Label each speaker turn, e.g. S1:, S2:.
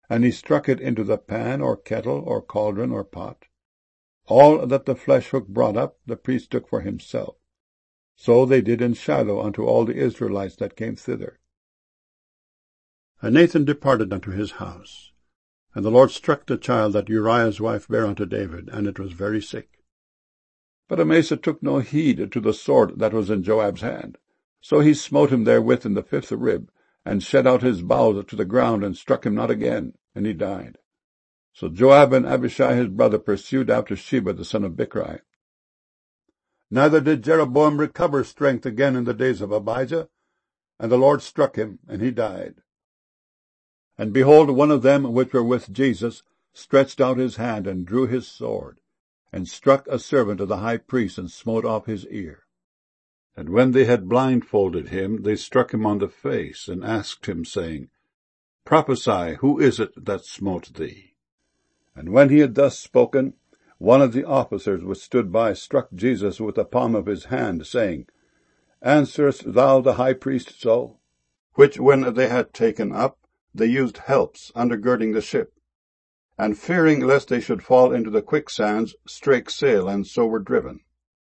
S1: and he struck it into the pan, or kettle, or cauldron, or pot. All that the flesh hook brought up, the priest took for himself. So they did in Shiloh unto all the Israelites that came thither. And Nathan departed unto his house. And the Lord struck the child that Uriah's wife bare unto David, and it was very sick. But Amasa took no heed to the sword that was in Joab's hand. So he smote him therewith in the 5th rib, and shed out his bowels to the ground, and struck him not again, and he died. So Joab and Abishai his brother pursued after Sheba the son of Bichri. Neither did Jeroboam recover strength again in the days of Abijah, and the Lord struck him, and he died. And behold, one of them which were with Jesus stretched out his hand, and drew his sword, and struck a servant of the high priest, and smote off his ear. And when they had blindfolded him, they struck him on the face, and asked him, saying, Prophesy, who is it that smote thee? And when he had thus spoken, one of the officers which stood by struck Jesus with the palm of his hand, saying, Answerest thou the high priest so? Which when they had taken up, they used helps undergirding the ship, and fearing lest they should fall into the quicksands, strake sail, and so were driven.